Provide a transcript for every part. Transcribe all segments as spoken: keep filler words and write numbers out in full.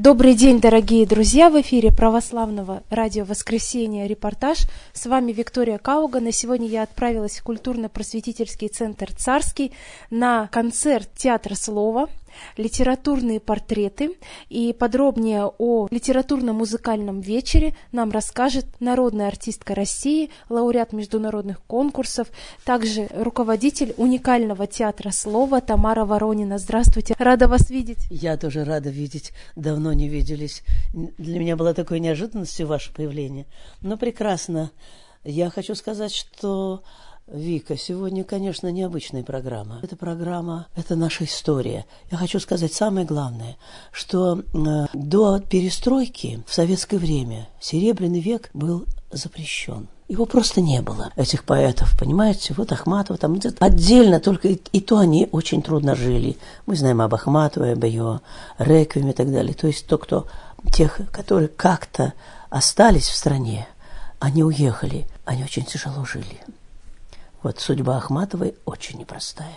Добрый день, дорогие друзья! В эфире православного радио «Воскресенье» репортаж. С вами Виктория Кауган. И сегодня я отправилась в культурно-просветительский центр «Царский» на концерт театра слова, литературные портреты. И подробнее о литературно-музыкальном вечере нам расскажет народная артистка России, лауреат международных конкурсов, также руководитель уникального театра слова Тамара Воронина. Здравствуйте, рада вас видеть. Я тоже рада видеть. Давно не виделись. Для меня была такой неожиданностью ваше появление. Но прекрасно. Я хочу сказать, что, Вика, сегодня, конечно, необычная программа. Эта программа – это наша история. Я хочу сказать самое главное, что э, до перестройки в советское время Серебряный век был запрещен. Его просто не было, этих поэтов, понимаете? Вот Ахматова там отдельно, только и, и то они очень трудно жили. Мы знаем об Ахматовой, об ее реквиеме и так далее. То есть то, кто, тех, которые как-то остались в стране, они уехали, они очень тяжело жили. Вот судьба Ахматовой очень непростая.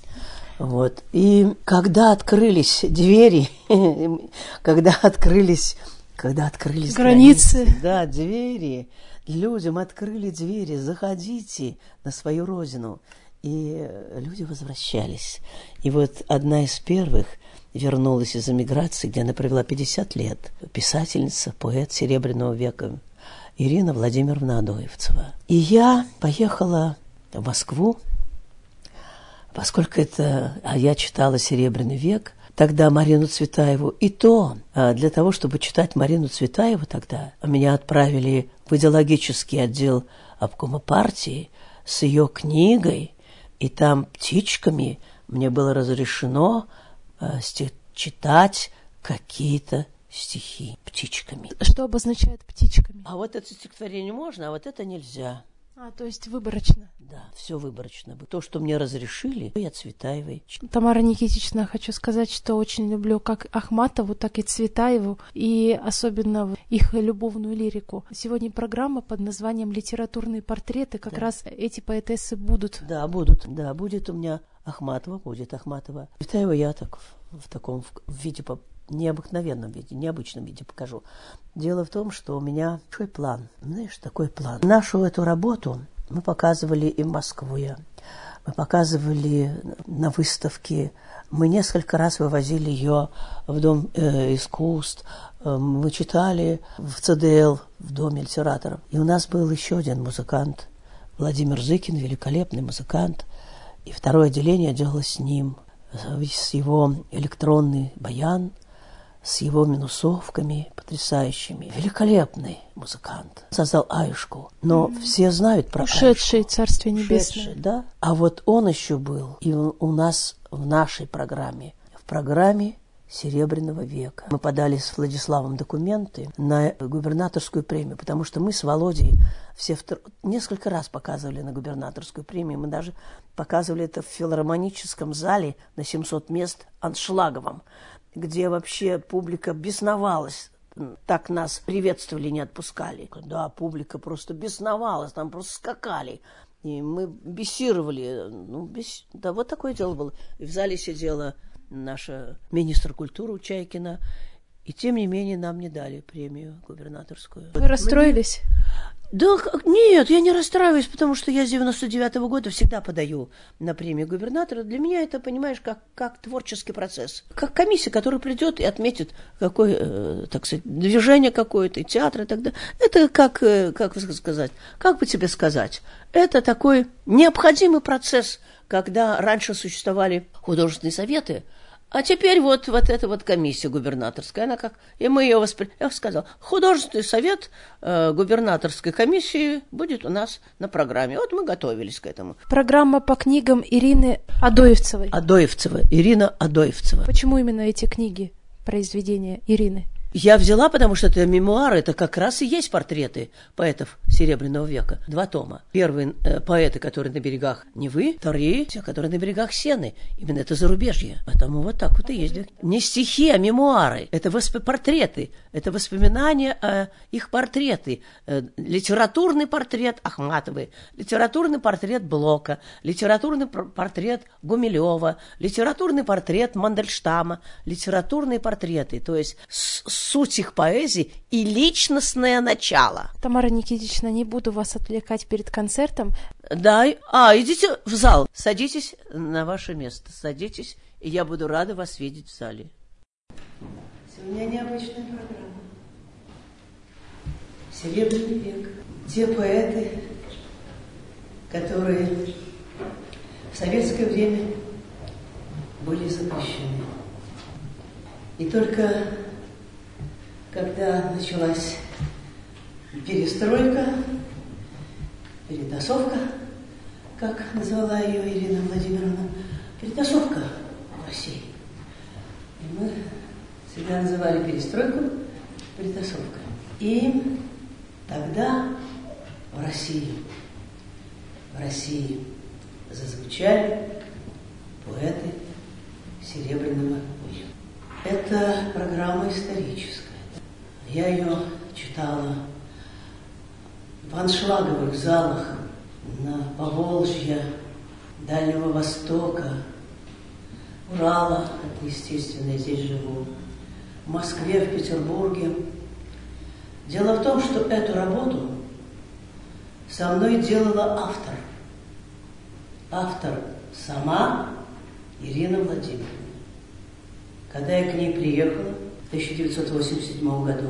Вот. И когда открылись двери, когда открылись, когда открылись границы, границы, да, двери, людям открыли двери, заходите на свою родину. И люди возвращались. И вот одна из первых вернулась из эмиграции, где она провела пятьдесят лет. Писательница, поэт Серебряного века Ирина Владимировна Адоевцева. И я поехала в Москву, поскольку это... А я читала «Серебряный век», тогда Марину Цветаеву. И то для того, чтобы читать Марину Цветаеву тогда, меня отправили в идеологический отдел обкома партии с ее книгой, и там птичками мне было разрешено э, читать какие-то стихи птичками. Что обозначает птичками? А вот это стихотворение можно, а вот это нельзя. А, то есть выборочно. Да, все выборочно. То, что мне разрешили, я Цветаевой. Тамара Никитична, хочу сказать, что очень люблю как Ахматову, так и Цветаеву, и особенно их любовную лирику. Сегодня программа под названием «Литературные портреты». Как да. раз эти поэтессы будут. Да, будут. Да, будет у меня Ахматова, будет Ахматова. Цветаева я так в, в таком в виде по необыкновенном виде, необычном виде покажу. Дело в том, что у меня большой план. Знаешь, такой план. Нашу эту работу мы показывали и в Москве. Мы показывали на выставке. Мы несколько раз вывозили ее в Дом э, искусств. Мы читали в ЦДЛ, в Доме литераторов. И у нас был еще один музыкант, Владимир Зыкин, великолепный музыкант. И второе отделение делалось с ним, с его электронный баян, с его минусовками потрясающими. Великолепный музыкант. Создал Аюшку. Но mm-hmm. все знают про Ушедший, Аюшку. Царствие Небесное. Ушедший, да. А вот он еще был. И он у нас в нашей программе. В программе Серебряного века. Мы подали с Владиславом документы на губернаторскую премию, потому что мы с Володей все втор... несколько раз показывали на губернаторскую премию. Мы даже показывали это в филармоническом зале на семьсот мест аншлаговом, где вообще публика бесновалась. Так нас приветствовали, не отпускали. Да, публика просто бесновалась, там просто скакали. И мы бесировали. Ну, бес... Да, вот такое дело было. И в зале сидела наша министр культуры Чайкина. И тем не менее нам не дали премию губернаторскую. Вы расстроились? Да нет, я не расстраиваюсь, потому что я с девяносто девятого года всегда подаю на премию губернатора. Для меня это, понимаешь, как, как творческий процесс. Как комиссия, которая придет и отметит, какое, э, так сказать, движение какое-то, театр и так далее. Это как, э, как сказать, как бы тебе сказать, это такой необходимый процесс, когда раньше существовали художественные советы, а теперь вот, вот эта вот комиссия губернаторская, она как... И мы ее восприняли. Я сказала, художественный совет э, губернаторской комиссии будет у нас на программе. Вот мы готовились к этому. Программа по книгам Ирины Адоевцевой. Адоевцева, Ирина Адоевцева. Почему именно эти книги, произведения Ирины? Я взяла, потому что это мемуары, это как раз и есть портреты поэтов Серебряного века. Два тома. Первые э, поэты, которые на берегах Невы, вторые, те, которые на берегах Сены. Именно это зарубежье. Поэтому вот так вот и есть. Не стихи, а мемуары. Это восп... портреты. Это воспоминания о их портреты. Э, литературный портрет Ахматовой, литературный портрет Блока, литературный портрет Гумилева, литературный портрет Мандельштама, литературные портреты. То есть с суть их поэзии и личностное начало. Тамара Никитична, не буду вас отвлекать перед концертом. Да, а, идите в зал, садитесь на ваше место, садитесь, и я буду рада вас видеть в зале. У меня необычная программа. Серебряный век. Те поэты, которые в советское время были запрещены. И только когда началась перестройка, перетасовка, как назвала ее Ирина Владимировна, перетасовка в России. И мы всегда называли перестройку перетасовкой. И тогда в России, в России зазвучали поэты Серебряного века. Это программа историческая. Я ее читала в аншлаговых залах на Поволжье, Дальнего Востока, Урала, это естественно, я здесь живу, в Москве, в Петербурге. Дело в том, что эту работу со мной делала автор. Автор сама Ирина Владимировна. Когда я к ней приехала в тысяча девятьсот восемьдесят седьмом году,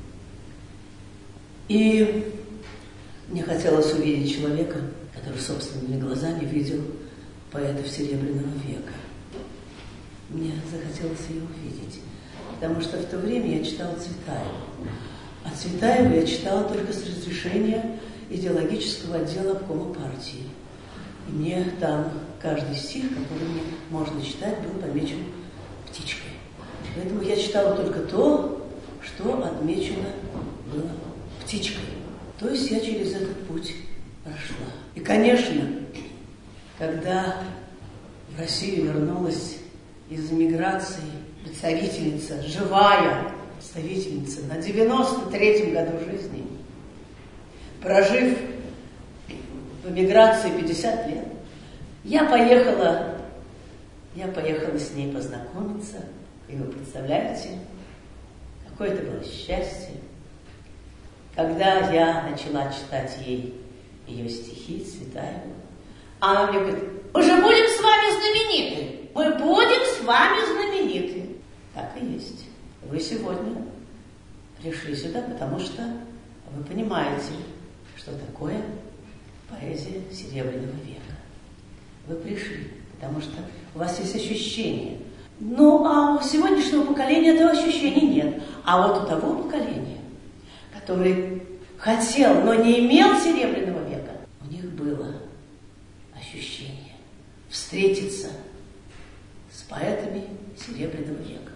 и мне хотелось увидеть человека, который собственными глазами видел поэтов Серебряного века. Мне захотелось ее увидеть, потому что в то время я читала Цветаеву. А Цветаеву я читала только с разрешения идеологического отдела обкома партии. И мне там каждый стих, который мне можно читать, был помечен птичкой. Поэтому я читала только то, что отмечено было птичкой. То есть я через этот путь прошла. И, конечно, когда в Россию вернулась из эмиграции представительница, живая представительница на девяносто третьем году жизни, прожив в эмиграции пятьдесят лет, я поехала, я поехала с ней познакомиться, и вы представляете, какое это было счастье, когда я начала читать ей ее стихи Цветаеву. Она мне говорит: мы же будем с вами знамениты, мы будем с вами знамениты. Так и есть. Вы сегодня пришли сюда, потому что вы понимаете, что такое поэзия Серебряного века. Вы пришли, потому что у вас есть ощущение. Ну, а у сегодняшнего поколения этого ощущения нет. А вот у того поколения, который хотел, но не имел Серебряного века, у них было ощущение встретиться с поэтами Серебряного века.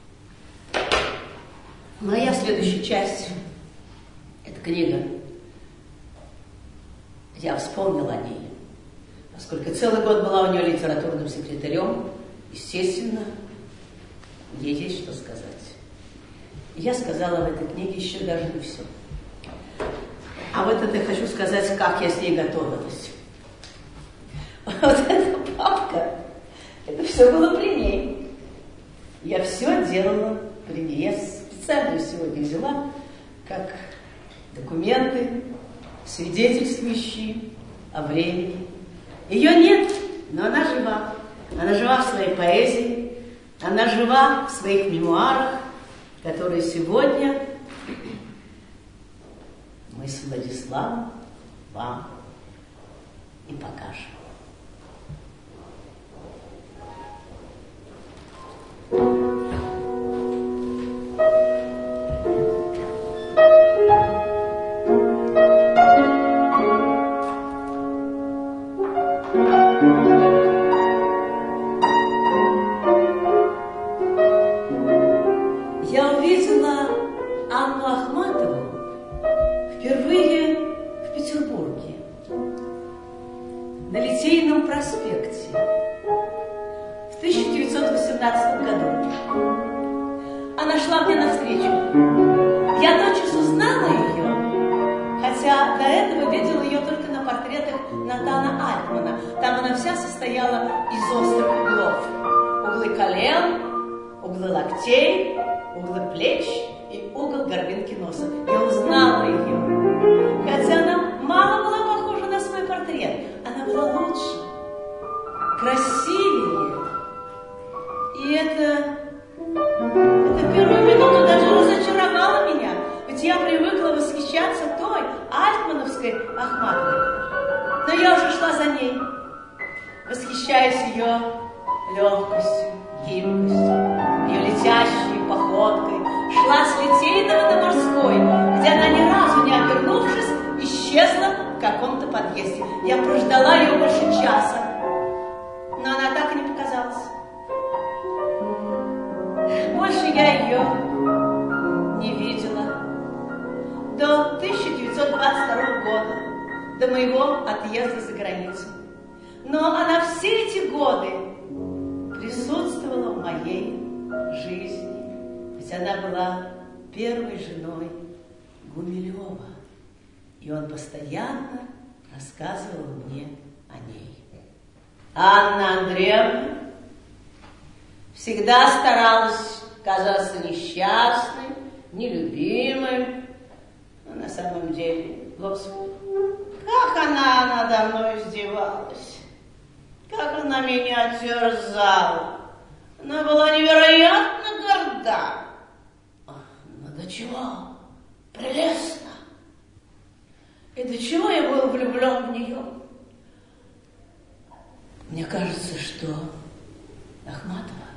Моя следующая часть – это книга. Я вспомнила о ней, поскольку целый год была у нее литературным секретарем. Естественно, ей есть что сказать. Я сказала в этой книге еще даже не все. А вот это я хочу сказать, как я с ней готовилась. Вот эта папка, это все было при ней. Я все делала при ней. Я специально сегодня взяла как документы, свидетельствующие о времени. Ее нет, но она жива. Она жива в своей поэзии, она жива в своих мемуарах, которые сегодня мы с Владиславом вам и покажем. и угол горбинки носа. Я узнала ее. Хотя она мало была похожа на свой портрет, она была лучше, красивее. И это, это первую минуту даже разочаровало меня. Ведь я привыкла восхищаться той альтмановской Ахматовой. Но я уже шла за ней, восхищаясь ее легкостью, гибкостью, ее летящей походкой. Шла с Литейного до Морской, где она, ни разу не обернувшись, исчезла в каком-то подъезде. Я прождала ее больше часа, но она так и не показалась. Больше я ее не видела до тысяча девятьсот двадцать второго года, до моего отъезда за границу. Но она все эти годы присутствовала в моей жизни, ведь она была первой женой Гумилева, и он постоянно рассказывал мне о ней. Анна Андреевна всегда старалась казаться несчастной, нелюбимой, но на самом деле, Господи, как она надо мной издевалась, как она меня терзала. Она была невероятно горда. Но до чего прелестно. И до чего я был влюблен в нее. Мне кажется, что Ахматова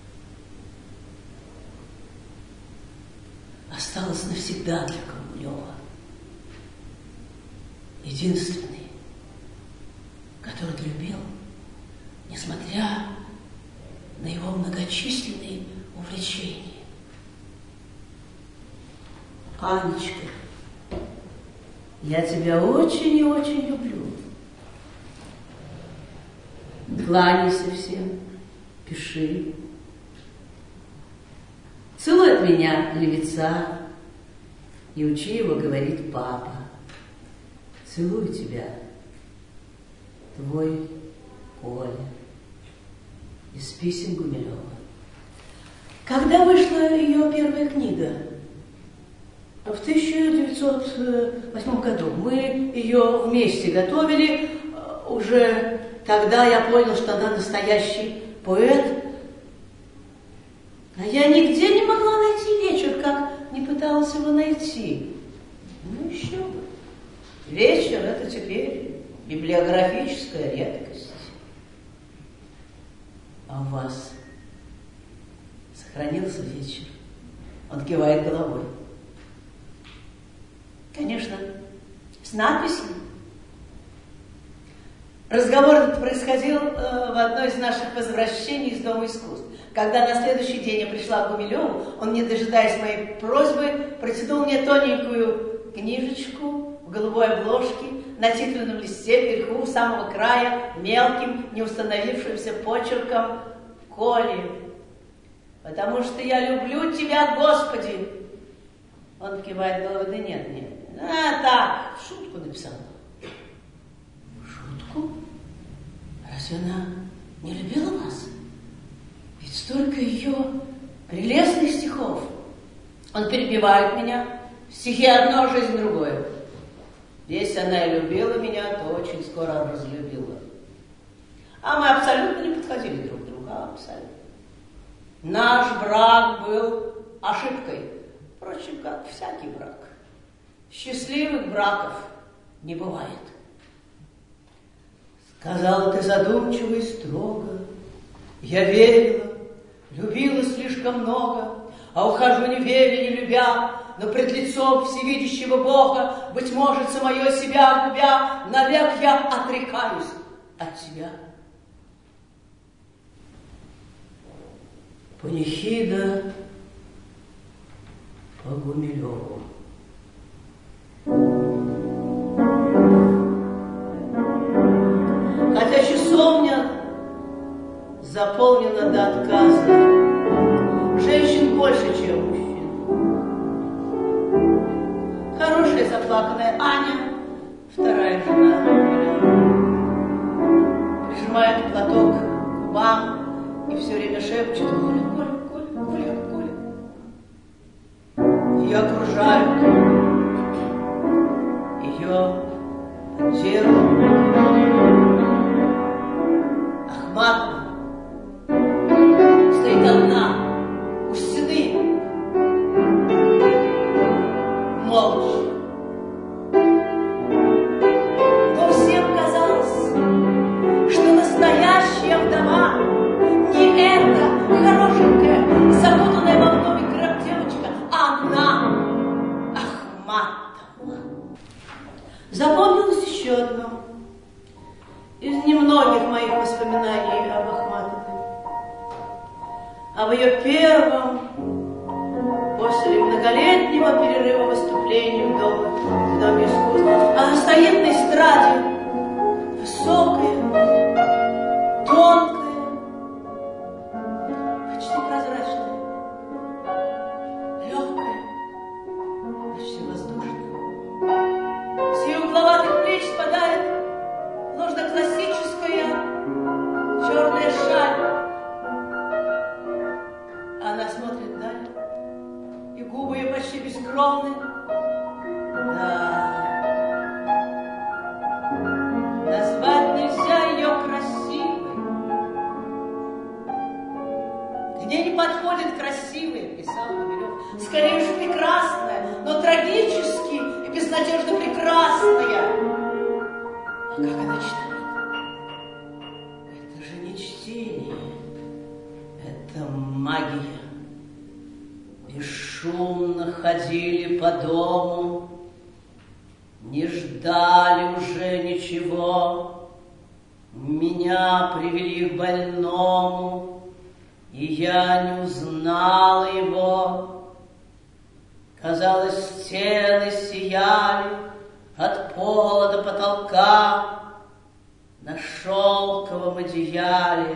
осталась навсегда для Гумилева. Единственный, который любил, несмотря на его многочисленные увлечения. Анечка, я тебя очень и очень люблю. Кланяйся всем, пиши. Целуй от меня левица и учи его говорить папа. Целую тебя, твой Коля. Из писем Гумилева. Когда вышла ее первая книга? В тысяча девятьсот восьмом году. Мы ее вместе готовили. Уже тогда я понял, что она настоящий поэт. А я нигде не могла найти вечер, как не пыталась его найти. Ну еще бы. Вечер — это теперь библиографическая редкость. А у вас сохранился вечер? Он кивает головой. Конечно, с надписью. Разговор этот происходил э, в одно из наших возвращений из Дома искусств. Когда на следующий день я пришла к Гумилеву, он, не дожидаясь моей просьбы, протянул мне тоненькую книжечку в голубой обложке, на титульном листе вверху, у самого края, мелким, неустановившимся почерком «Коля, потому что я люблю тебя, Господи». Он кивает головой: да нет, нет. А, так, в шутку написала. В шутку? Разве она не любила вас? Ведь столько ее прелестных стихов. Он перебивает меня. Стихи одно, жизнь другое. Если она и любила меня, то очень скоро разлюбила. А мы абсолютно не подходили друг к другу. Абсолютно. Наш брак был ошибкой. Впрочем, как всякий брак. Счастливых браков не бывает. Сказала ты задумчиво и строго: я верила, любила слишком много, а ухожу не веря, не любя, но пред лицом всевидящего Бога, быть может, самое себя губя, навек я отрекаюсь от тебя. Панихида по Гумилеву. Хотя часовня заполнена до отказа, женщин больше, чем мужчин. Хорошая заплаканная Аня, вторая жена Гумилева, прижимает платок к губам и все время шепчет: Коля, Коля, Коля, Коля, Коля. ее окружают, ее поддерживают. Ахматова стоит одна у стены, молча. Но всем казалось, что настоящая вдова не эта хорошенькая, запутанная во вдове девочка, а она, Ахматова. Запомнилось еще одно из немногих моих воспоминаний об Ахматовой, об ее первом после многолетнего перерыва выступлений в Доме, в Доме искусств. Она стоит на эстраде, высокая, тонкая, почти прозрачная, легкая, почти воздушная. С ее угловатых плеч спадает ложно-классическая черная шаль. Она смотрит вдаль, и губы ее почти бескровны. Да, назвать нельзя ее красивой. Где не подходит красивая, писал Гумилев, скорее уж прекрасная, но трагически и безнадежно прекрасная. А как она читает? Это же не чтение, это магия. Бесшумно ходили по дому, не ждали уже ничего. Меня привели к больному, и я не узнала его. Казалось, стены сияли от пола до потолка, на шелковом одеяле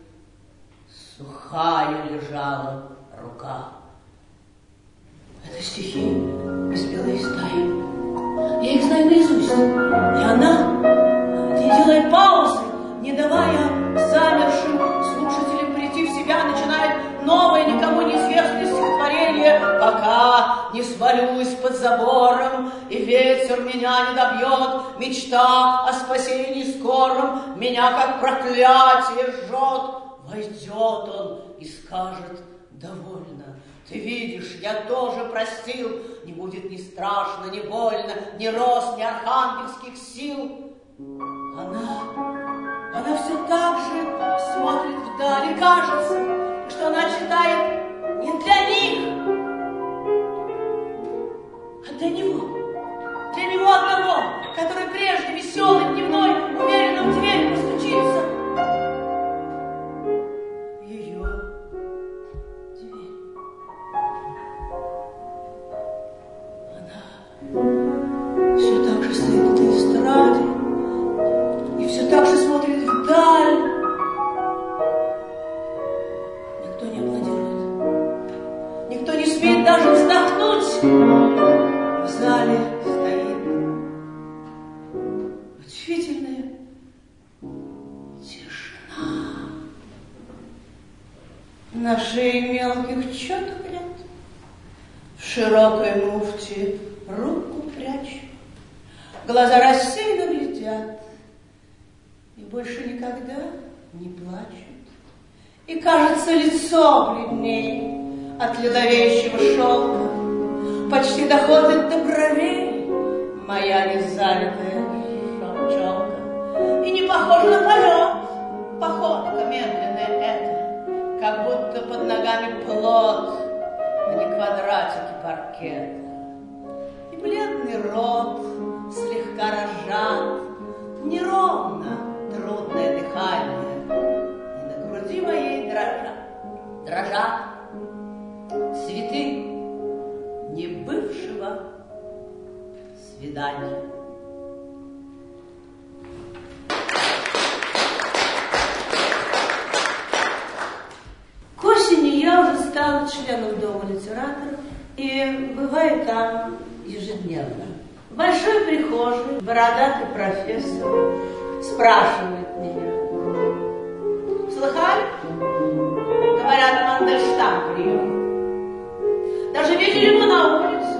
сухая лежала рука. Это стихи из белой стаи. Я их знаю наизусть. И она, не делая паузы, не давая замершим слушателям прийти в себя, начинает новое, никому неизвестное стихотворение. Пока не свалюсь под забором, и ветер меня не добьет, мечта о спасении скором меня, как проклятие, жжет. Войдет он и скажет: довольно. Ты видишь, я тоже простил, не будет ни страшно, ни больно, ни роз, ни архангельских сил. Она, она все так же смотрит вдаль, и кажется, что она читает не для них, а для него, для него одного, который прежде веселый, дневной, уверенно в дверь постучится. Все так же стоит на эстраде и все так же смотрит вдаль. Никто не аплодирует, никто не смеет даже вздохнуть. В зале стоит удивительная тишина. На шее мелких четок ряд, в широкой муфте руку прячу, глаза рассеянно глядят и больше никогда не плачут. И кажется, лицо бледней от ледовеющего шелка, почти доходит до бровей моя незалитая челка. И не похоже на полет, походка медленная эта, как будто под ногами плот, а не квадратики паркета. И бледный рот слегка разжат, неровно трудное дыхание, и на груди моей дрожат, дрожат цветы небывшего свидания. К осени я уже стала членом Дома литераторов и бываю там ежедневно. В большой прихожей бородатый профессор спрашивает меня: слыхали? Говорят, Мандельштам приехал. Даже видели мы на улице.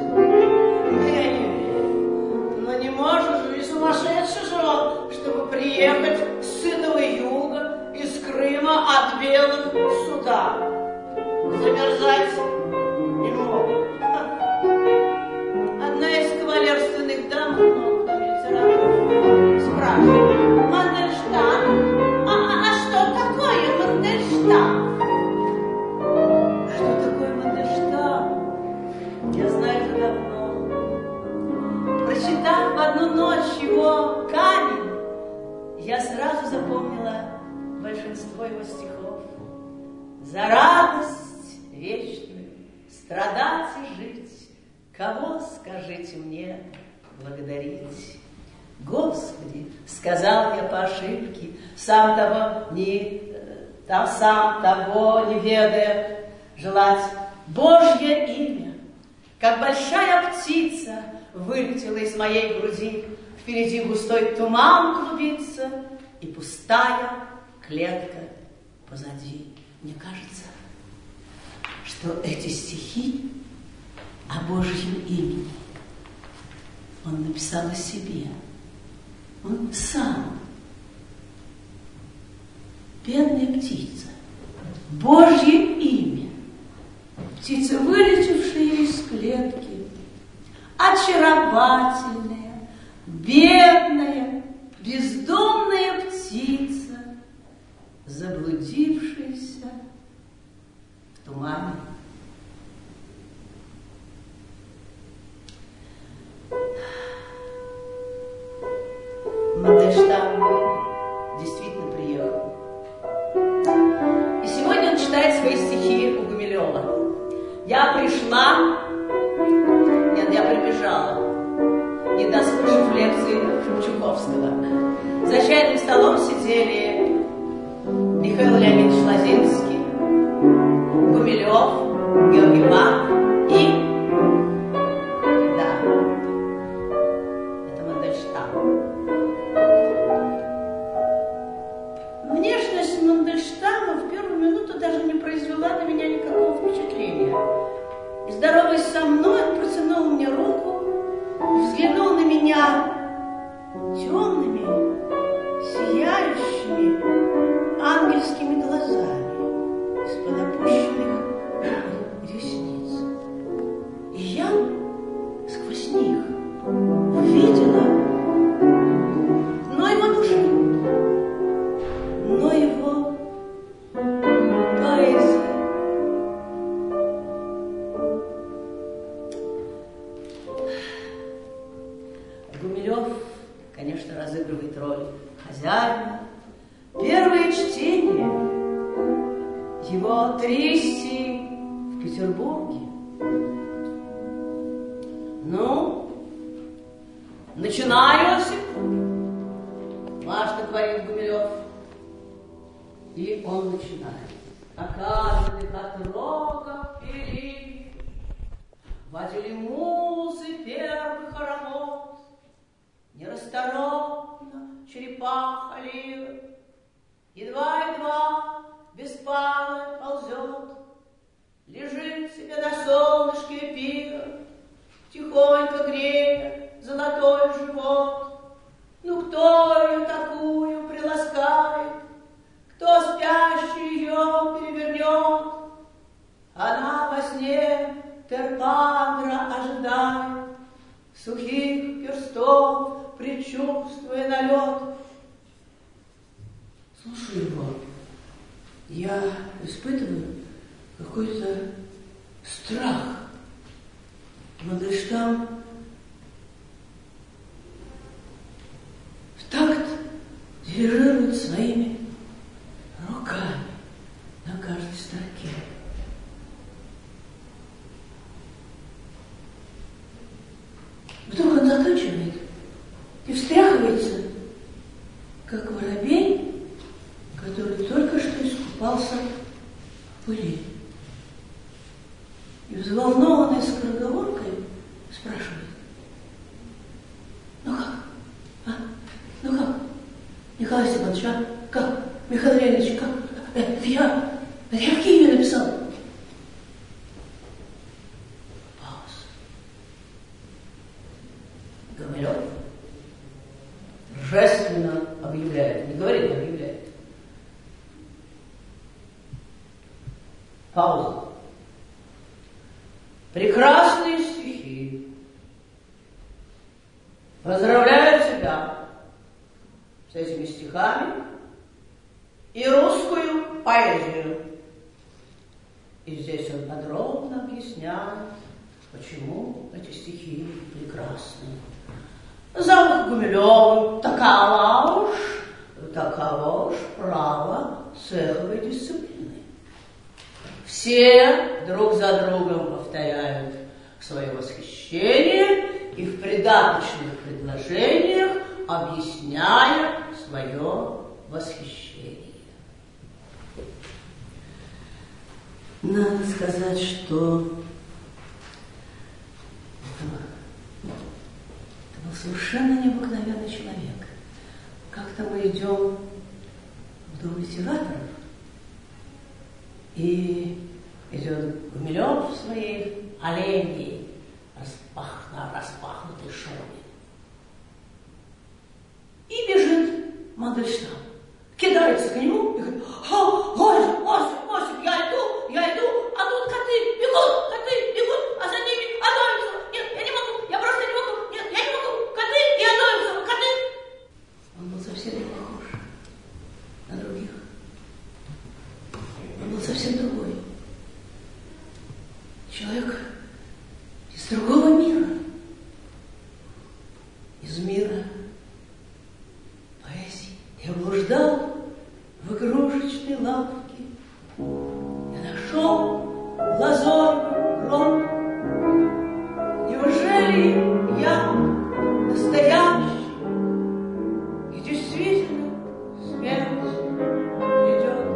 Я знаю это давно. Прочитав в одну ночь его «Камень», я сразу запомнила большинство его стихов. За радость вечную страдать и жить, кого, скажите мне, благодарить? Господи, сказал я по ошибке, сам того не, там сам того не ведая, желать Божье имя, как большая птица вылетела из моей груди, впереди густой туман клубится и пустая клетка позади. Мне кажется, что эти стихи о Божьем имени он написал о себе. Он сам, бедная птица, Божье имя, птица, вылетевшая из клетки, очаровательная, бедная, бездомная птица, заблудившаяся в тумане. Мандельштам действительно приехал. И сегодня он читает свои стихи у Гумилева. Я пришла, нет, я прибежала, не дослушав лекции Чуковского. За чайным столом сидели Михаил Леонидович Лозинский, Гумилев, Георгий Мак и... Да, это Мандельштам. Внешность Мандельштама в первую минуту даже не произвела на меня никакого впечатления. И, здороваясь со мной, он протянул мне руку и взглянул на меня темными, сияющими, ангельскими глазами из-под опущенных ресниц. И я сквозь них увидела дно его души, дно его поэзии. Гумилев, конечно, разыгрывает роль хозяина. Первое чтение его Тристи в Петербурге. Ну, начинай, Осип, важно говорит Гумилев. И он начинает. Оказывает от рога пили, водили музы первый хоровод, нерасторопно черепаха лира, едва-едва беспалая ползет, лежит себе на солнышке пира, тихонько грея золотой живот. Ну кто ее такую приласкает, кто спящий ее перевернет? Она во сне Терпандра ожидает, сухих перстов предчувствуя налет. Слушаю его, я испытываю какой-то страх. Мандельштам в такт дирижирует своими руками на каждой строке. Вдруг он заканчивает и встряхивается, как воробей, который только что искупался в пыли. И взволнованной скороговоркой спрашивает: ну как? А? Ну как? Николай Степанович, а? Как? Михаил Леонидович, как? Это я, это я в Киеве написал. Пауза. Гумилев торжественно объявляет, не говорит, а объявляет. Пауза. Прекрасные стихи. Поздравляю тебя с этими стихами и русскую поэзию. И здесь он подробно объясняет почему эти стихи прекрасны. Замок Гумилёва, такова уж, такова уж право цеховой дисциплины. Все друг за другом повторяют свое восхищение и в придаточных предложениях объясняя свое восхищение. Надо сказать, что это был совершенно необыкновенный человек. Как-то мы идем в Дом литераторов, и идет Гумилёв в своей оленьей распахна, распахнутой шубе. И бежит Мандельштам, кидается к нему и говорит: «О, Осип, Осип, Осип, я иду, я иду, а тут коты бегут, коты бегут, а за ними Адольфсон. Нет, я не могу, я просто не могу, нет, я не могу, коты и Адольфсон, коты». Он был совсем не похож на других. Он был совсем другой. Человек из другого мира. Из мира поэзии. Я блуждал в игрушечной лавке. Я нашел лазорный гроб. Неужели я настоящий? И действительно смерть придет.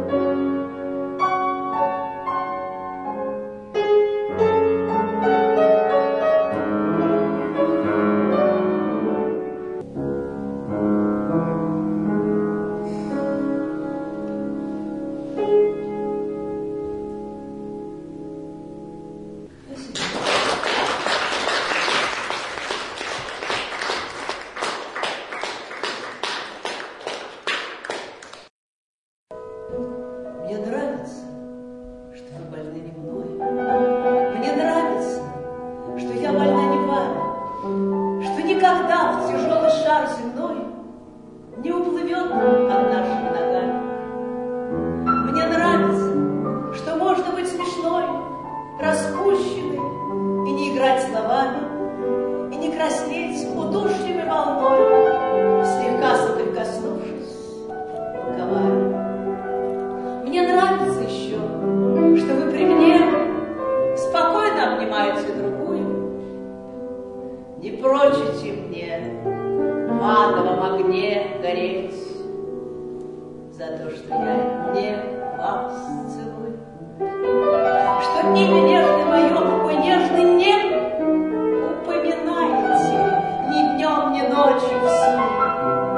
Мне нравится, что вы больны не мной. Мне нравится, что я больна не вами, что никогда в тяжелый шар земной не уплывет под нашими ногами. Мне нравится, что можно быть смешной, распущенной и не играть словами, и не краснеть удушливой волной, слегка соприкоснувшись рукавами. Мне нравится еще, что вы при мне спокойно обнимаете другую, не прочите мне в адовом огне гореть за то, что я не вас целую, что имя нежное мое, ой, нежный, не упоминаете ни днем, ни ночью в сне,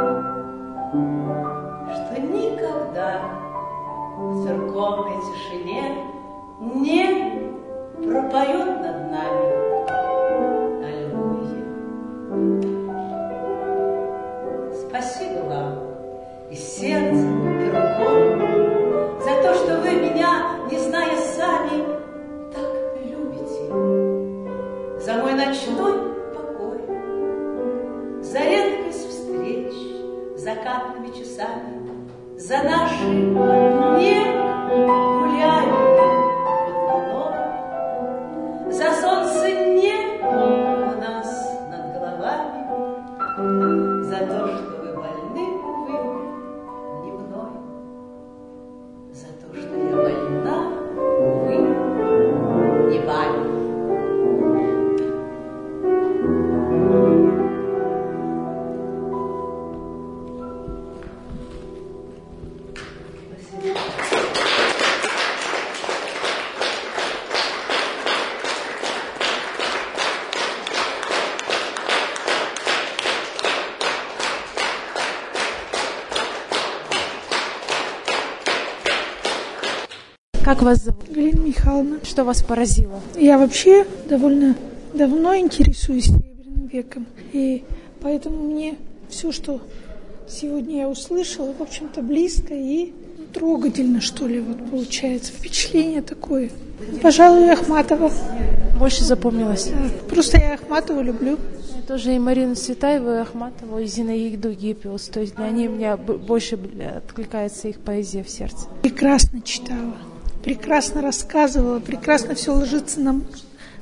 что никогда в церковной тишине не пропоет над нами аллилуйя. Спасибо вам и сердцем, и рукой за то, что вы меня, не зная сами, так любите, за мой ночной покой, за редкость встреч закатными часами, за наши не гуляния под луной, за солнце не у нас над головами, за то, что вы больны, увы, не мной, за то, что я больна, увы, не вами. Как вас зовут? Галина Михайловна. Что вас поразило? Я вообще довольно давно интересуюсь Серебряным веком, и поэтому мне все, что сегодня я услышала, в общем-то, близко и трогательно, что ли, вот получается. Впечатление такое. Пожалуй, Ахматова. Больше запомнилось? Да, просто я Ахматову люблю. Я тоже и Марину Цветаеву, и Ахматову, и Зинаиду Гиппиус. То есть они у меня больше откликается их поэзия в сердце. Прекрасно читала, прекрасно рассказывала, прекрасно все ложится на,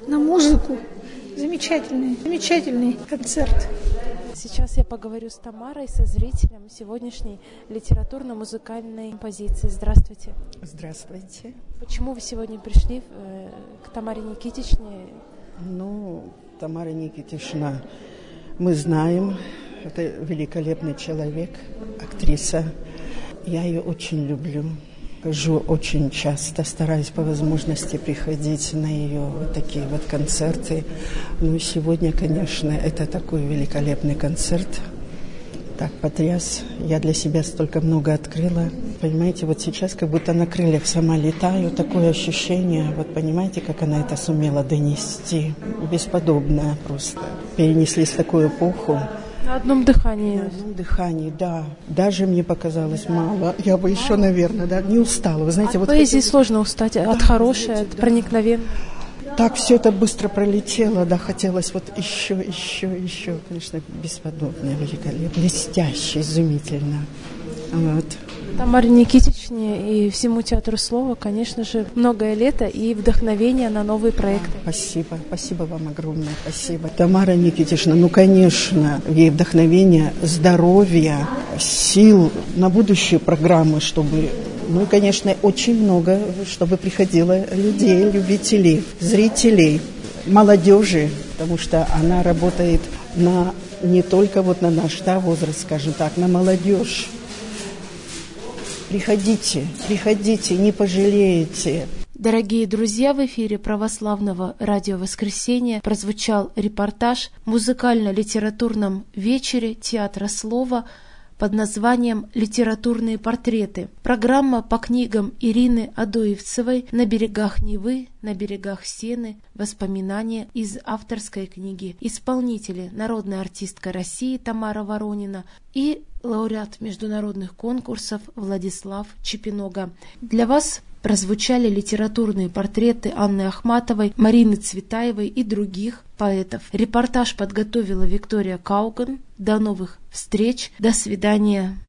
на музыку. Замечательный, замечательный концерт. Сейчас я поговорю с Тамарой, со зрителем сегодняшней литературно-музыкальной композиции. Здравствуйте. Здравствуйте. Почему вы сегодня пришли э, к Тамаре Никитичне? Ну, Тамара Никитична, мы знаем, это великолепный человек, актриса. Я ее очень люблю. Хожу очень часто, стараюсь по возможности приходить на ее вот такие вот концерты. Ну и сегодня, конечно, это такой великолепный концерт. Так потряс. Я для себя столько много открыла. Понимаете, вот сейчас как будто на крыльях сама летаю. Такое ощущение, вот понимаете, как она это сумела донести. Бесподобно просто. Перенеслись в такую эпоху. На одном дыхании. На одном дыхании, да. Даже мне показалось мало. Я бы еще, наверное, да, не устала. Вы знаете, от вот поэзии хотела... сложно устать, да, от хорошей, знаете, от да. проникновенной. Так все это быстро пролетело, да, хотелось вот еще, еще, еще. Конечно, бесподобно, великолепно, блестяще, изумительно. Вот. Тамаре Никитичне и всему театру слова, конечно же, многое лето и вдохновение на новые проекты. Спасибо, спасибо вам огромное, спасибо. Тамара Никитична, ну, конечно, ей вдохновение, здоровья, сил на будущие программы, чтобы, ну, и, конечно, очень много, чтобы приходило людей, любителей, зрителей, молодежи, потому что она работает на, не только вот на наш, да, возраст, скажем так, на молодежь. Приходите, приходите, не пожалеете. Дорогие друзья, в эфире православного радио «Воскресенье» прозвучал репортаж в музыкально-литературном вечере Театра слова под названием «Литературные портреты». Программа по книгам Ирины Адоевцевой «На берегах Невы, на берегах Сены. Воспоминания из авторской книги». Исполнители — народная артистка России Тамара Воронина и лауреат международных конкурсов Владислав Чепинога. Для вас прозвучали литературные портреты Анны Ахматовой, Марины Цветаевой и других поэтов. Репортаж подготовила Виктория Кауган. До новых встреч. До свидания.